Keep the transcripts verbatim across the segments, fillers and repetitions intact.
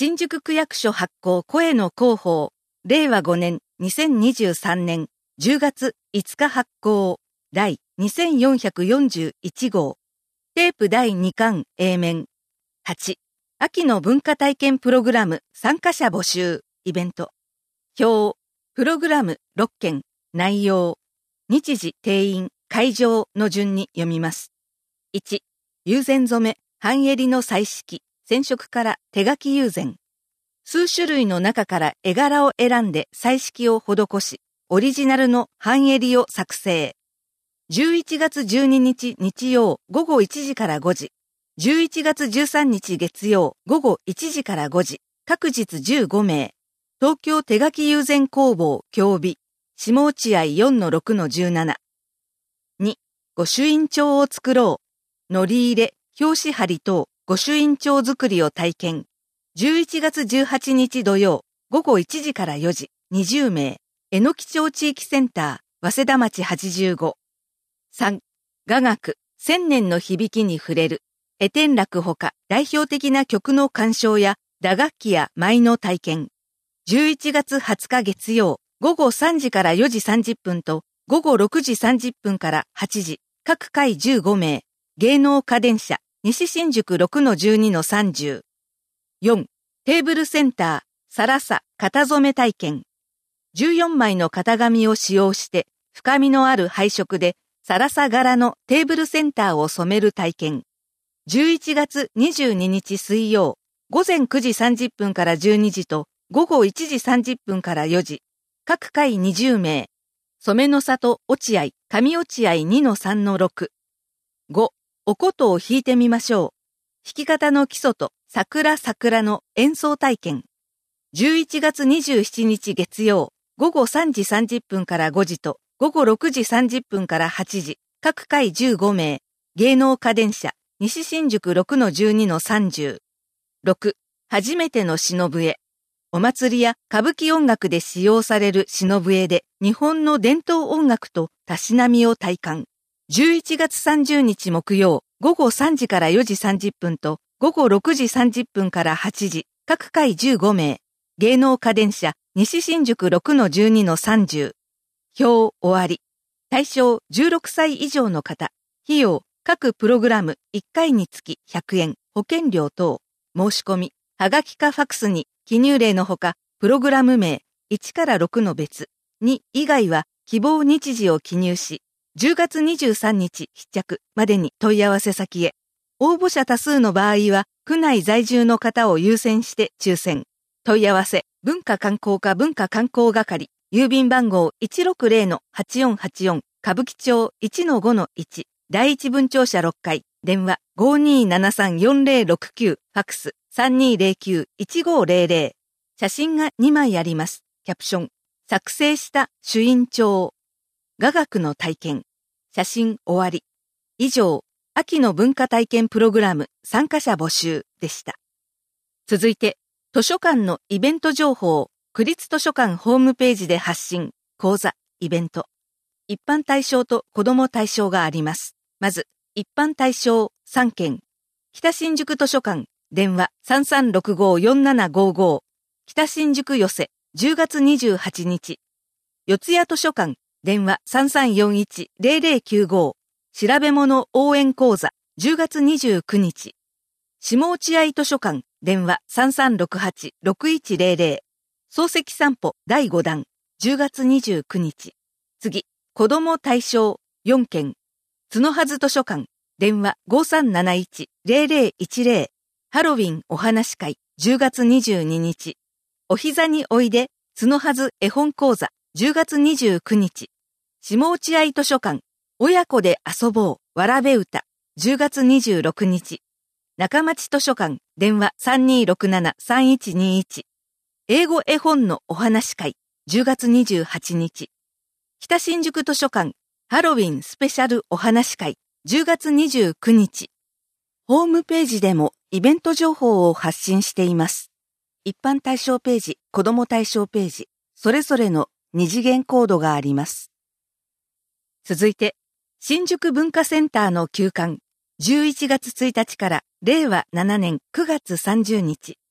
新宿区役所発行声の広報、れいわごねんにせんにじゅうさんねんじゅうがついつか発行、第にせんよんひゃくよんじゅういちごう、テープだいにかん A 面。はち、秋の文化体験プログラム参加者募集、イベント。表、プログラムろっけん、内容、日時、定員、会場の順に読みます。いち、友禅染め、半襟の彩色、染色から手書き友禅。数種類の中から絵柄を選んで彩色を施し、オリジナルの半襟を作成。じゅういちがつじゅうににち日曜午後いちじからごじ、じゅういちがつじゅうさんにち月曜午後いちじからごじ、各日じゅうごめい。東京手書き友禅工房協備、下落合 よんのろくのじゅうなな。に、御朱印帳を作ろう。のり入れ、表紙貼り等、御朱印帳作りを体験。じゅういちがつじゅうはちにち土曜、午後いちじからよじ、にじゅうめい。えのき町地域センター、早稲田町はちじゅうご。さん、雅楽、千年の響きに触れる。絵天楽ほか代表的な曲の鑑賞や打楽器や舞の体験。じゅういちがつはつか月曜、午後さんじからよじさんじゅっぷんと午後ろくじさんじゅっぷんからはちじ、各回じゅうごめい。芸能家電車、西新宿 ろくのじゅうにのさんじゅう。よん、テーブルセンター、サラサ、型染め体験。じゅうよんまいの型紙を使用して、深みのある配色で、サラサ柄のテーブルセンターを染める体験。じゅういちがつにじゅうににち水曜、午前くじさんじゅっぷんからじゅうにじと午後いちじさんじゅっぷんからよじ、各回にじゅうめい。染めの里落合、上落合 にのさんのろく。ご、お琴を弾いてみましょう。弾き方の基礎と桜桜の演奏体験。じゅういちがつにじゅうしちにち月曜、午後さんじさんじゅっぷんからごじと午後ろくじさんじゅっぷんからはちじ、各回じゅうごめい。芸能家電車、西新宿 ろくのじゅうにのさんじゅう。ろく、初めての篠笛。お祭りや歌舞伎音楽で使用される篠笛で日本の伝統音楽とたしなみを体感。じゅういちがつさんじゅうにち木曜、午後さんじからよじさんじゅっぷんと午後ろくじさんじゅっぷんからはちじ、各回じゅうごめい。芸能家電車、西新宿 ろくのじゅうにのさんじゅう。表終わり。対象じゅうろくさい以上の方。費用、各プログラムいっかいにつきひゃくえん、保険料等。申し込み、はがきかファクスに記入例のほか、プログラム名いちからろくの別、に以外は希望日時を記入し、じゅうがつにじゅうさんにち必着までに問い合わせ先へ。応募者多数の場合は、区内在住の方を優先して抽選。問い合わせ、文化観光課文化観光係、郵便番号 いちろくぜろのはちよんはちよん、歌舞伎町 いちのごのいち、第一分庁舎ろっかい、電話 ごーにーななさんよんぜろろくきゅう、ファックス さんにーぜろきゅういちごーぜろぜろ。写真がにまいあります。キャプション。作成した朱印帳。雅楽の体験。写真終わり。以上、秋の文化体験プログラム参加者募集でした。続いて、図書館のイベント情報、区立図書館ホームページで発信、講座、イベント。一般対象と子ども対象があります。まず、一般対象さんけん。北新宿図書館、電話 さんさんろくごーよんななごーごー。北新宿寄せ、じゅうがつにじゅうはちにち。四谷図書館、電話 さんさんよんいちーぜろぜろきゅうごー。調べ物応援講座、じゅうがつにじゅうくにち。下落合図書館、電話 さんさんろくはちーろくいちぜろぜろ。漱石散歩だいごだん、じゅうがつにじゅうくにち。次、子ども対象よんけん。角はず図書館、電話 ごさんなないちーぜろぜろいちぜろ。ハロウィンお話会、じゅうがつにじゅうににち。お膝においで、角はず絵本講座、じゅうがつにじゅうくにち。下落合図書館、親子で遊ぼう、わらべ歌、じゅうがつにじゅうろくにち。中町図書館、電話 さんにーろくななさんいちにいち。英語絵本のお話会、じゅうがつにじゅうはちにち。北新宿図書館、ハロウィンスペシャルお話会、じゅうがつにじゅうくにち。ホームページでもイベント情報を発信しています。一般対象ページ、子ども対象ページ、それぞれの二次元コードがあります。続いて、新宿文化センターの休館、じゅういちがつついたちかられいわななねんくがつさんじゅうにち。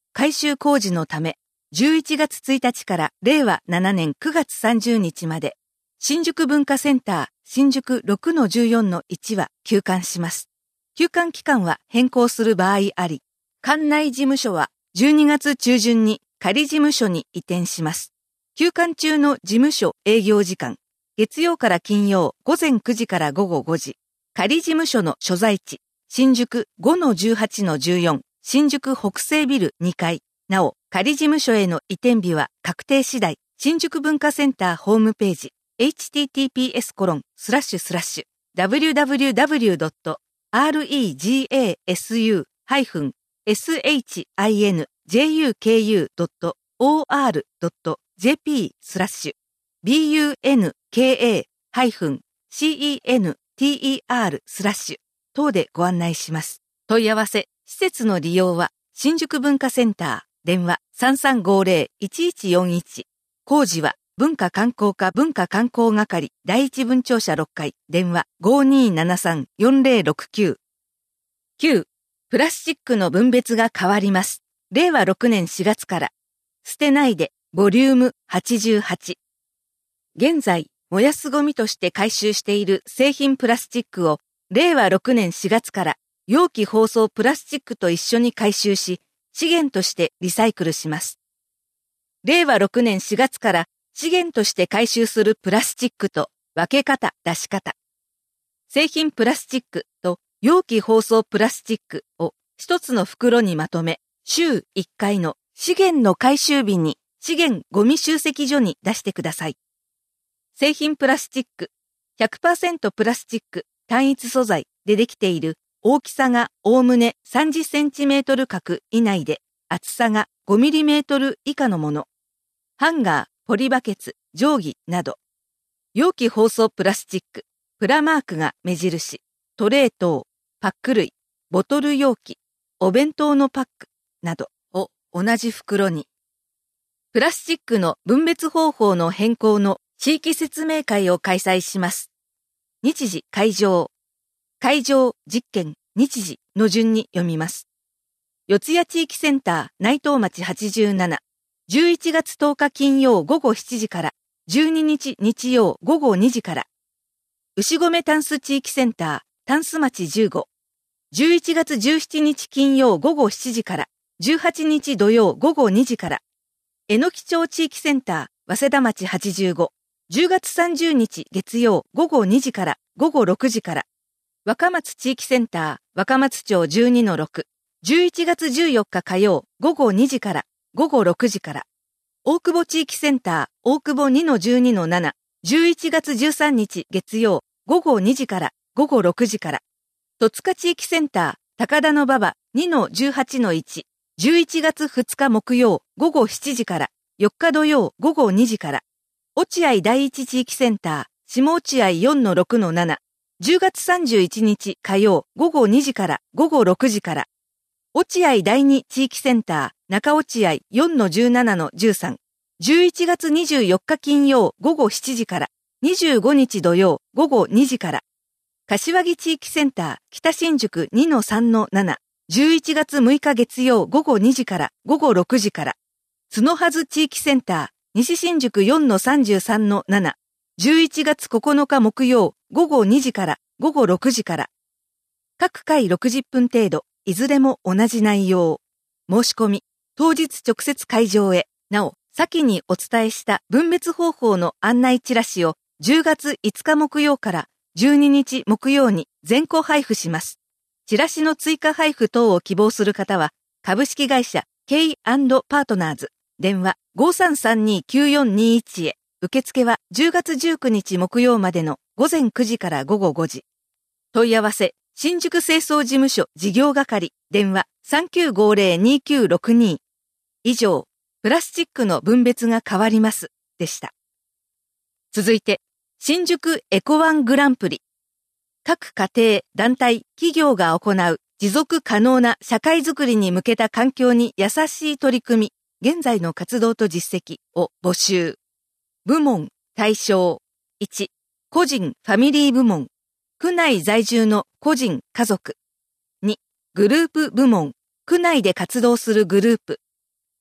改修工事のため、じゅういちがつついたちかられいわななねんくがつさんじゅうにちまで、新宿文化センター新宿 ろくのじゅうよんのいち は休館します。休館期間は変更する場合あり、館内事務所はじゅうにがつちゅうじゅんに仮事務所に移転します。休館中の事務所営業時間、月曜から金曜ごぜんくじからごごごじ、仮事務所の所在地、新宿 ごのじゅうはちのじゅうよん、新宿北西ビルにかい、なお、仮事務所への移転日は確定次第、新宿文化センターホームページ、エイチティーティーピーエスコロンスラッシュスラッシュダブリューダブリューダブリュードットアールイージーエーエスユーハイフンエスエイチアイエヌジェイユーケーユードットオーアールドットジェーピースラッシュビーユーエヌケーエーハイフンシーイーエヌティーイーアールスラッシュ等でご案内します。問い合わせ、施設の利用は新宿文化センター、電話 さんさんごゼロ いちいちよんいち、工事は文化観光課文化観光係第一分庁舎ろっかい、電話 ごにーななさんよんゼロろくきゅう。きゅう. プラスチックの分別が変わります。れいわろくねんしがつから、捨てないで、ボリュームはちじゅうはち。現在、燃やすゴミとして回収している製品プラスチックを、れいわろくねんしがつから、容器包装プラスチックと一緒に回収し、資源としてリサイクルします。れいわろくねんしがつから、資源として回収するプラスチックと分け方、出し方。製品プラスチックと容器包装プラスチックを一つの袋にまとめ、週いっかいの資源の回収日に資源ゴミ集積所に出してください。製品プラスチック、ひゃくパーセント プラスチック単一素材でできている大きさがおおむねさんじゅっセンチメートル角以内で厚さがごミリメートル以下のもの。ハンガー、ポリバケツ、定規など。容器包装プラスチック、プラマークが目印、トレー等、パック類、ボトル容器、お弁当のパックなどを同じ袋に。プラスチックの分別方法の変更の地域説明会を開催します。日時、会場。会場、実験、日時の順に読みます。四谷地域センター内藤町はちじゅうなな。じゅういちがつとおか金曜ごごしちじからじゅうににち日曜ごごにじから。牛込タンス地域センタータンス町じゅうご。じゅういちがつじゅうしちにち金曜ごごしちじからじゅうはちにち土曜ごごにじから。えのき町地域センター早稲田町はちじゅうご。じゅうがつさんじゅうにち月曜ごごにじからごごろくじから。若松地域センター若松町 じゅうにのろく。じゅういちがつじゅうよっか火曜ごごにじからごごろくじから。大久保地域センター大久保 にのじゅうにのなな。じゅういちがつじゅうさんにち月曜ごごにじからごごろくじから。戸塚地域センター高田馬場 にのじゅうはちのいち。じゅういちがつふつか木曜ごごしちじからよっか土曜ごごにじから。落合第一地域センター下落合 よんのろくのなな。じゅうがつさんじゅういちにち火曜ごごにじからごごろくじから。落合第二地域センター中落合 よんのじゅうななのじゅうさん。じゅういちがつにじゅうよっか金曜ごごしちじからにじゅうごにち土曜ごごにじから。柏木地域センター北新宿 にのさんのなな。じゅういちがつむいか月曜ごごにじからごごろくじから。角はず地域センター西新宿 よんのさんじゅうさんのなな。じゅういちがつここのか木曜ごごにじからごごろくじから。各回ろくじゅっぷん程度、いずれも同じ内容。申し込み、当日直接会場へ。なお、先にお伝えした分別方法の案内チラシをじゅうがついつか木曜からじゅうににち木曜に全個配布します。チラシの追加配布等を希望する方は、株式会社 ケーアンド パートナーズ、電話 ごさんさんにきゅうよんにいち へ。受付はじゅうがつじゅうくにち木曜までのごぜんくじからごごごじ。問い合わせ、新宿清掃事務所事業係、電話 さんきゅうごゼロにきゅうろくに。以上、プラスチックの分別が変わります、でした。続いて、新宿エコワングランプリ。各家庭、団体、企業が行う持続可能な社会づくりに向けた環境に優しい取り組み、現在の活動と実績を募集。部門、対象。いち、個人、ファミリー部門。区内在住の個人、家族。に、グループ部門。区内で活動するグループ。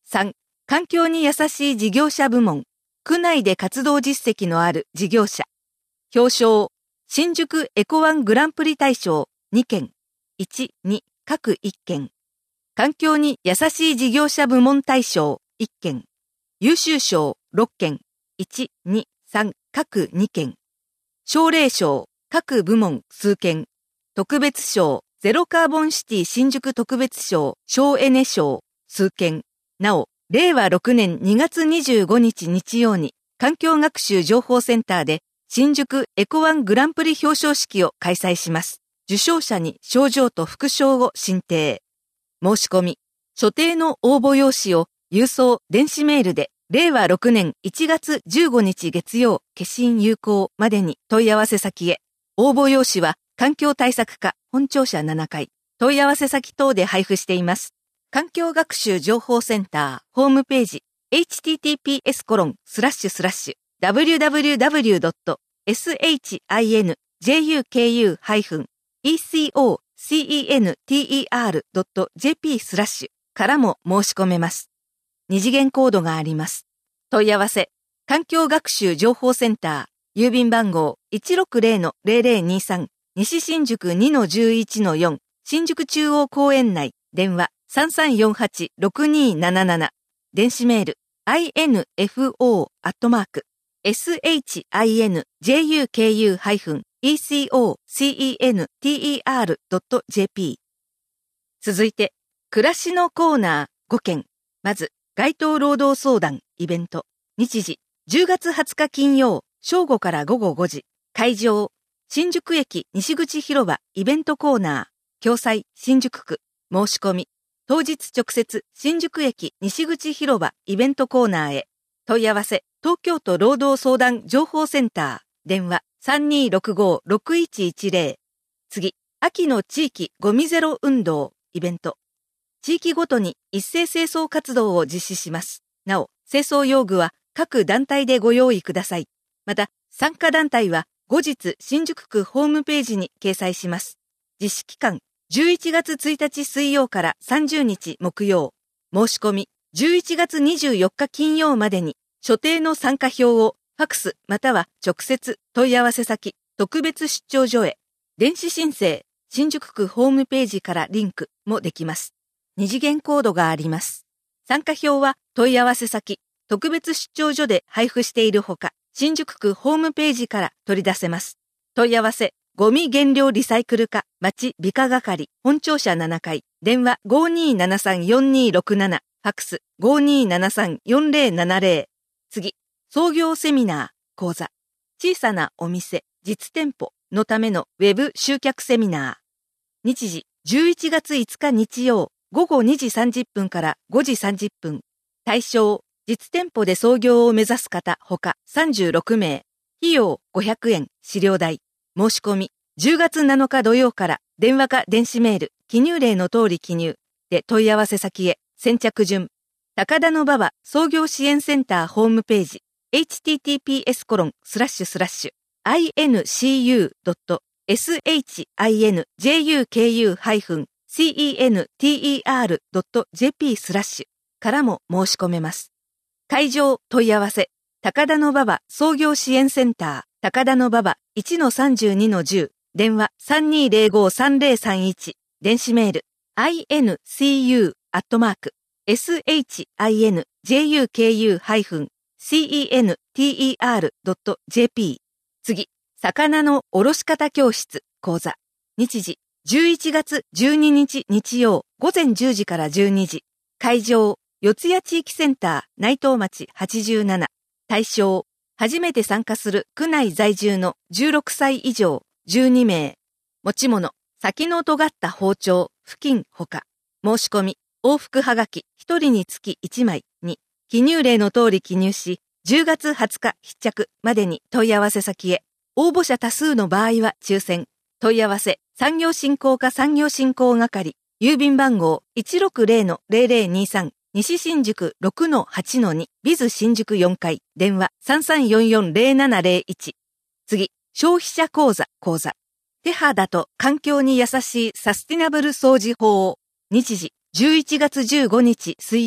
さん、環境に優しい事業者部門。区内で活動実績のある事業者。表彰。新宿エコワングランプリ大賞にけん。いち、に、各いっけん。環境に優しい事業者部門大賞いっけん。優秀賞ろっけん。いち、に、さん、各にけん。奨励賞各部門数件。特別賞ゼロカーボンシティ新宿特別賞省エネ賞数件。なお、れいわろくねんにがつにじゅうごにち日曜に環境学習情報センターで新宿エコワングランプリ表彰式を開催します。受賞者に賞状と副賞を進呈。申し込み。所定の応募用紙を郵送電子メールでれいわろくねんいちがつじゅうごにち月曜消印有効までに問い合わせ先へ。応募用紙は環境対策課本庁舎ななかい問い合わせ先等で配布しています。環境学習情報センターホームページ エイチティーティーピーエスコロンスラッシュスラッシュダブリューダブリューダブリュードットエスエイチアイエヌジェイユーケーユーハイフンイーシーオーシーイーエヌティーイーアールドットジェーピースラッシュからも申し込めます。二次元コードがあります。問い合わせ環境学習情報センター郵便番号 いちろくぜろのぜろぜろにさん西新宿 にのじゅういちのよん 新宿中央公園内電話 さんさんよんはちろくにーなななな 電子メール アイエヌエフオー アットマーク エスエイチアイエヌジェイユーケーユー ハイフン イーシーオーシーイーエヌティーイーアールドットジェーピー 続いて暮らしのコーナーごけん。まず街頭労働相談イベント日時じゅうがつはつか金曜正午から午後ごじ会場新宿駅西口広場イベントコーナー共催新宿区申し込み当日直接新宿駅西口広場イベントコーナーへ問い合わせ東京都労働相談情報センター電話 さんにーろくごーろくいちいちぜろ 次秋の地域ゴミゼロ運動イベント地域ごとに一斉清掃活動を実施します。なお清掃用具は各団体でご用意ください。また参加団体は後日新宿区ホームページに掲載します。実施期間じゅういちがつついたち水曜からさんじゅうにち木曜。申し込みじゅういちがつにじゅうよっか金曜までに所定の参加表をファクスまたは直接問い合わせ先特別出張所へ。電子申請新宿区ホームページからリンクもできます。二次元コードがあります。参加表は問い合わせ先特別出張所で配布しているほか新宿区ホームページから取り出せます。問い合わせゴミ減量リサイクル課町美化係本庁舎ななかい電話 ごーにーななさんよんにーろくなな ファクス ごーにーななさんよんぜろななぜろ。次創業セミナー講座小さなお店実店舗のためのウェブ集客セミナー日時じゅういちがついつか日曜ごごにじさんじゅっぷんからごじさんじゅっぷん対象実店舗で創業を目指す方ほかさんじゅうろくめい費用ごひゃくえん資料代申し込みじゅうがつなのか土曜から電話か電子メール記入例の通り記入で問い合わせ先へ先着順高田馬場創業支援センターホームページ エイチティーティーピーエスコロンスラッシュスラッシュアイエヌシーユードットエスエイチアイエヌジェイユーケーユーハイフンシーイーエヌティーイーアールドットジェーピー スラッシュからも申し込めます。会場問い合わせ高田馬場創業支援センター高田馬場 いちのさんじゅうにのじゅう 電話 さんにーぜろごさんぜろさんいち 電子メール アイエヌシーユー アットマーク エスエイチアイエヌジェイユーケーユー ハイフン シーイーエヌティーイーアールドットジェーピー 次魚のおろし方教室講座日時じゅういちがつじゅうににち日曜午前じゅうじからじゅうにじ会場四谷地域センター内藤町はちじゅうなな対象初めて参加する区内在住のじゅうろくさい以上じゅうにめい持ち物先の尖った包丁布巾ほか申し込み往復はがきひとりにつきいちまいに記入例の通り記入しじゅうがつはつか必着までに問い合わせ先へ応募者多数の場合は抽選問い合わせ産業振興課産業振興係郵便番号 いちろくぜろのぜろぜろにさん 西新宿 ろくのはちのに ビズ新宿よんかい電話 さんさんよんよんぜろななぜろいち 次消費者講座講座手肌と環境に優しいサスティナブル掃除法日時じゅういちがつじゅうごにち水曜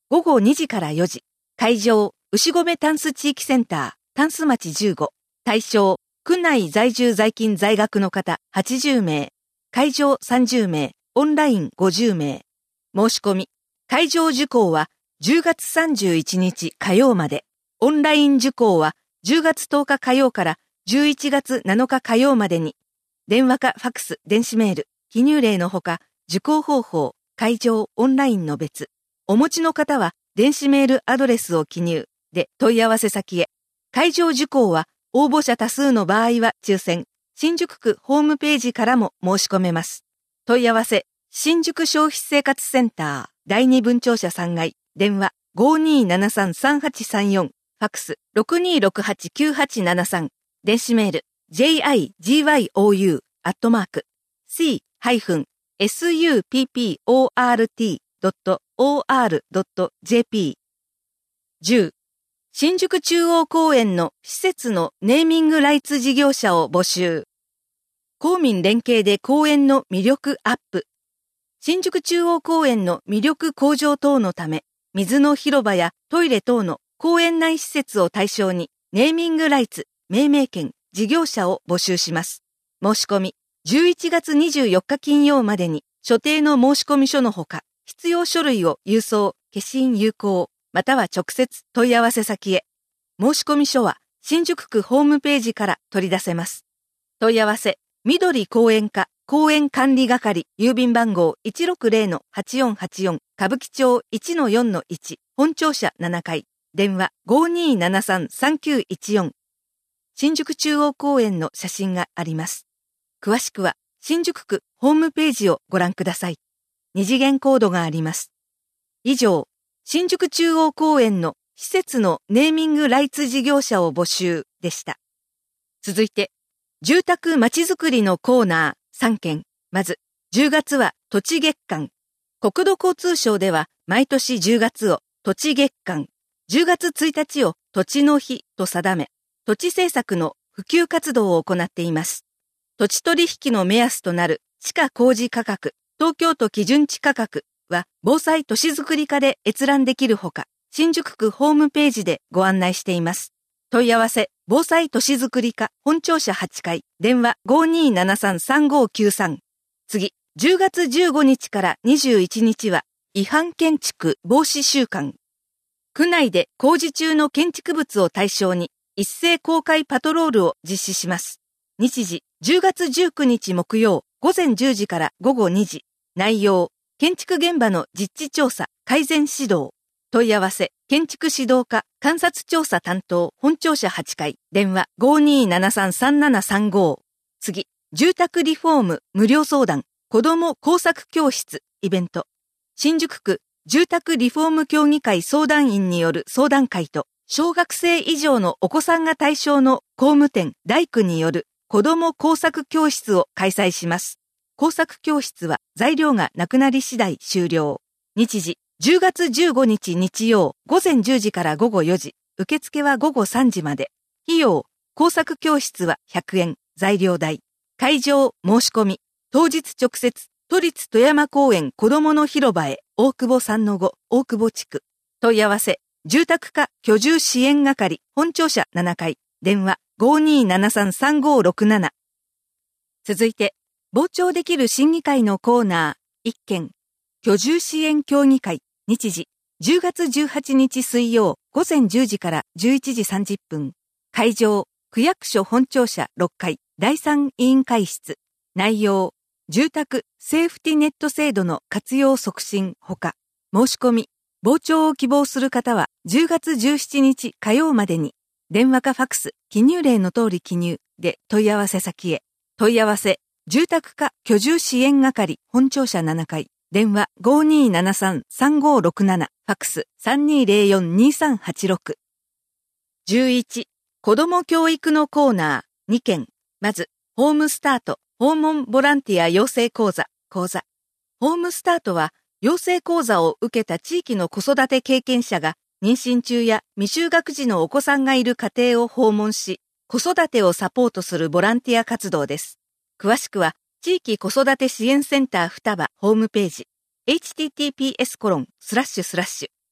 ごごにじからよじ。会場、牛込タンス地域センター、タンス町じゅうご。対象、区内在住在勤在学の方はちじゅうめい。会場さんじゅうめい、オンラインごじゅうめい。申し込み。会場受講はじゅうがつさんじゅういちにち火曜まで。オンライン受講はじゅうがつとおか火曜からじゅういちがつなのか火曜までに。電話かファックス、電子メール、記入例のほか、受講方法、会場、オンラインの別。お持ちの方は電子メールアドレスを記入で問い合わせ先へ。会場受講は応募者多数の場合は抽選。新宿区ホームページからも申し込めます。問い合わせ、新宿消費生活センター、だいに分庁舎さんがい、電話 ごにーななさんさんはちさんよん、ファックス ろくにーろくはちきゅうはちななさん、電子メール、ジェイアイジーワイオーユー アットマーク、シー エスユーピーピーオーアールティー ドット オーアール ドット ジェーピー。じゅう、新宿中央公園の施設のネーミングライツ事業者を募集。公民連携で公園の魅力アップ。新宿中央公園の魅力向上等のため、水の広場やトイレ等の公園内施設を対象に、ネーミングライツ、命名権、事業者を募集します。申し込み、じゅういちがつにじゅうよっか金曜までに、所定の申込書のほか、必要書類を郵送、消印有効、または直接問い合わせ先へ。申込書は、新宿区ホームページから取り出せます。問い合わせ、緑公園課、公園管理係、郵便番号 いちろくぜろのはちよんはちよん、歌舞伎町 いちのよんのいち、本庁舎ななかい、電話 ごにーななさんさんきゅういちよん。新宿中央公園の写真があります。詳しくは、新宿区ホームページをご覧ください。二次元コードがあります。以上、新宿中央公園の施設のネーミングライツ事業者を募集でした。続いて、住宅まちづくりのコーナーさんけん。まず、じゅうがつは土地月間。国土交通省では毎年じゅうがつを土地月間、じゅうがつついたちを土地の日と定め、土地政策の普及活動を行っています。土地取引の目安となる地価公示価格、東京都基準地価格は防災都市づくり課で閲覧できるほか、新宿区ホームページでご案内しています。問い合わせ、防災都市づくり課本庁舎はちかい、電話 ごにーななさんさんごきゅうさん。次、じゅうがつじゅうごにちからにじゅういちにちは違反建築防止週間。区内で工事中の建築物を対象に一斉公開パトロールを実施します。日時、じゅうがつじゅうくにち木曜、ごぜんじゅうじからごごにじ。内容、建築現場の実地調査、改善指導。問い合わせ、建築指導課、観察調査担当、本庁舎はちかい、電話 ごにーななさんさんななさんご。次、住宅リフォーム無料相談、子ども工作教室、イベント。新宿区住宅リフォーム協議会相談員による相談会と、小学生以上のお子さんが対象の工務店、大工による子ども工作教室を開催します。工作教室は材料がなくなり次第終了。日時、じゅうがつじゅうごにち日曜、ごぜんじゅうじからごごよじ、受付はごごさんじまで。費用、工作教室はひゃくえん、材料代。会場、申し込み。当日直接、都立富山公園子どもの広場へ、大久保さんのご、大久保地区。問い合わせ、住宅課居住支援係、本庁舎ななかい、電話 ごにーななさんさんごろくなな。続いて、傍聴できる審議会のコーナーいっけん。居住支援協議会、日時、じゅうがつじゅうはちにち水曜、ごぜんじゅうじからじゅういちじさんじゅっぷん。会場、区役所本庁舎ろっかい、だいさん委員会室。内容、住宅セーフティネット制度の活用促進ほか、申し込み、傍聴を希望する方はじゅうがつじゅうしちにち火曜までに、電話かファックス、記入例の通り記入で問い合わせ先へ。問い合わせ、住宅課居住支援係本庁舎ななかい、電話 ごにーななさんさんごろくなな、ファックス さんにーぜろよんにーさんはちろく。じゅういち、子ども教育のコーナーにけん。まず、ホームスタート、訪問ボランティア養成講座、講座。ホームスタートは、養成講座を受けた地域の子育て経験者が、妊娠中や未就学児のお子さんがいる家庭を訪問し、子育てをサポートするボランティア活動です。詳しくは、地域子育て支援センター双葉ホームページ、エイチティーティーピーエスコロンスラッシュスラッシュ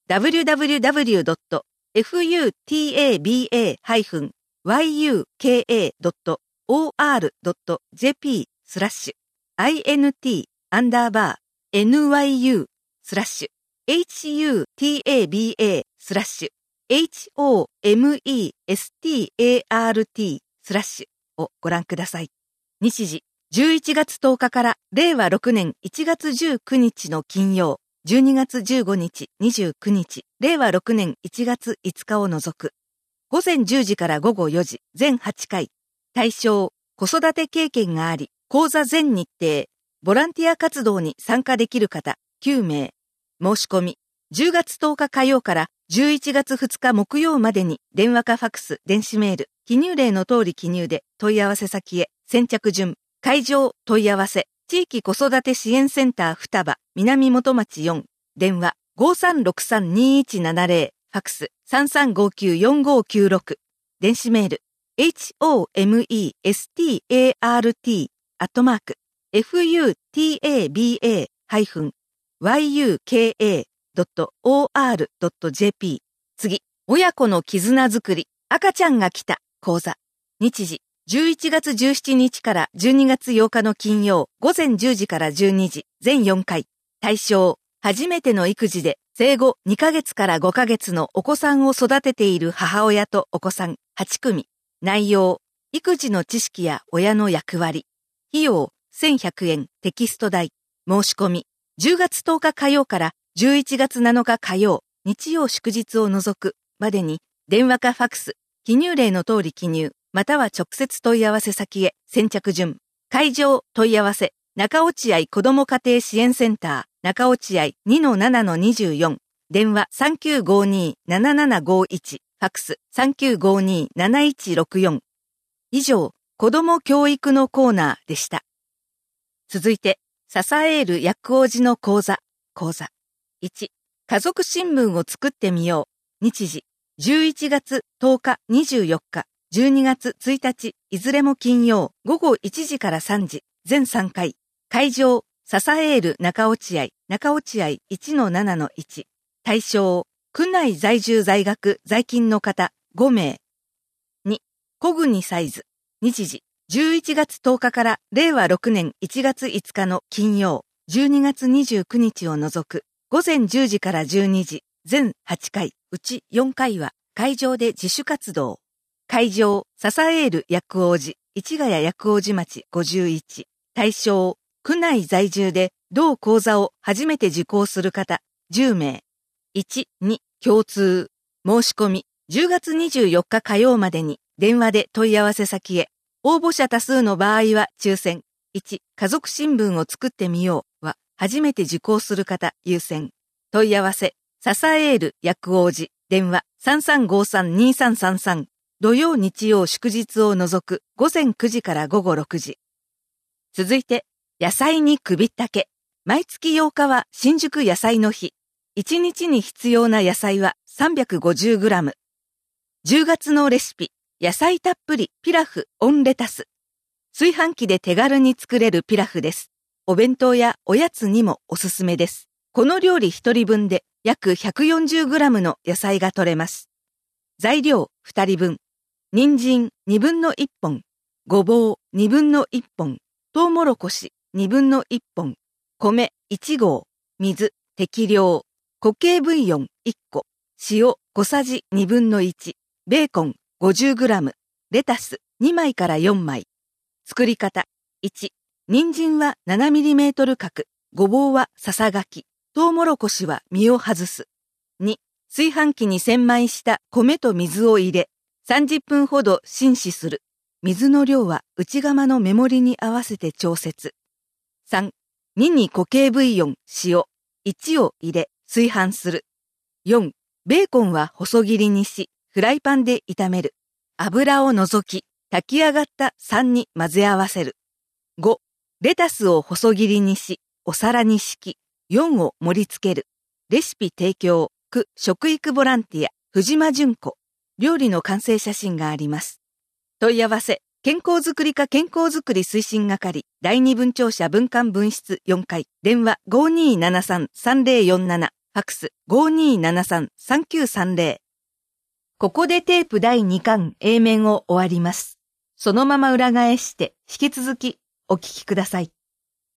ダブリューダブリューダブリュードットフタバヤユカドットオーアールドットジェーピー スラッシュ int アンダーバー nyu スラッシュ hutaba スラッシュ homestart スラッシュをご覧ください。日時じゅういちがつとおかかられいわろくねんいちがつじゅうくにちの金曜、じゅうにがつじゅうごにち、にじゅうくにち、れいわろくねんいちがついつかを除く。ごぜんじゅうじからごごよじ、全はちかい。対象、子育て経験があり、講座全日程、ボランティア活動に参加できる方、きゅうめい。申し込み、じゅうがつとおか火曜からじゅういちがつふつか木曜までに電話かファックス、電子メール、記入例の通り記入で問い合わせ先へ、先着順、会場、問い合わせ、地域子育て支援センター双葉、南本町よん、電話 ごさんろくさんにいちななぜろ、ファックス さんさんごきゅうよんごきゅうろく、電子メール、homestart アットマーク、futaba ヤユカドットオーアールドットジェーピー。次、親子の絆づくり、赤ちゃんが来た講座。日時、じゅういちがつじゅうしちにちからじゅうにがつようかの金曜、ごぜんじゅうじからじゅうにじ、全よんかい。対象、初めての育児で生後にかげつからごかげつのお子さんを育てている母親とお子さんはちくみ。内容、育児の知識や親の役割。費用、せんひゃくえん、テキスト代。申し込み、じゅうがつとおか火曜からじゅういちがつなのか火曜、日曜祝日を除くまでに電話かファックス、記入例の通り記入、または直接問い合わせ先へ、先着順。会場、問い合わせ、中落合子ども家庭支援センター、中落合 にのななのにじゅうよん、電話 さんきゅうごにーななななごいち、ファックス さんきゅうごにーなないちろくよん。以上、子ども教育のコーナーでした。続いて、支える薬王子の講座、講座。いち、家族新聞を作ってみよう。日時、じゅういちがつとおか、にじゅうよっか、じゅうにがつついたち、いずれも金曜、ごごいちじからさんじ、全さんかい。会場、支える中落合、中落合 いちのななのいち。対象、区内在住在学在勤の方ごめい。に、小国サイズ。日時、じゅういちがつとおかかられいわろくねんいちがついつかの金曜、じゅうにがつにじゅうくにちを除く、ごぜんじゅうじからじゅうにじ、全はちかい、うちよんかいは会場で自主活動。会場、支える薬王子、市ヶ谷薬王子町ごじゅういち。対象、区内在住で同講座を初めて受講する方じゅうめい。いち、に、共通。申し込み、じゅうがつにじゅうよっか火曜までに電話で問い合わせ先へ。応募者多数の場合は抽選。いち、家族新聞を作ってみようは初めて受講する方優先。問い合わせ、支える薬王子、電話 さんさんごさんにさんさんさん。土曜日曜祝日を除くごぜんくじからごごろくじ。続いて、野菜に首ったけ。毎月ようかは新宿野菜の日。いちにちに必要な野菜は さんびゃくごじゅうグラム。じゅうがつのレシピ、野菜たっぷりピラフオンレタス。炊飯器で手軽に作れるピラフです。お弁当やおやつにもおすすめです。この料理ひとりぶんで約 ひゃくよんじゅうグラム の野菜が取れます。材料ふたりぶん。人参にぶんのいっぽん。ごぼうにぶんのいっぽん。トウモロコシにぶんのいっぽん。米いちごう。水適量。固形ブイヨンいっこ。塩ごさじにぶんのいち。ベーコン ごじゅうグラム。レタスにまいからよんまい。作り方。いち、人参はななミリメートル角。ごぼうはささがき。トウモロコシは実を外す。に、炊飯器に洗米した米と水を入れ、さんじゅっぷんほど浸死する。水の量は内釜の目盛りに合わせて調節。さん、にに固形ブイヨン、塩、いちを入れ、炊飯する。よん、ベーコンは細切りにし、フライパンで炒める。油を除き、炊き上がったさんに混ぜ合わせる。ご、レタスを細切りにし、お皿に敷き、よんを盛り付ける。レシピ提供、区食育ボランティア、藤間純子。料理の完成写真があります。問い合わせ、健康づくり課健康づくり推進係、だいに分庁舎分館分室よんかい、電話 ごにーななさんさんぜろよんなな、 ファックス ごーにーななさんさんきゅうさんぜろ。ここでテープだいにかん A 面を終わります。そのまま裏返して引き続きお聞きください。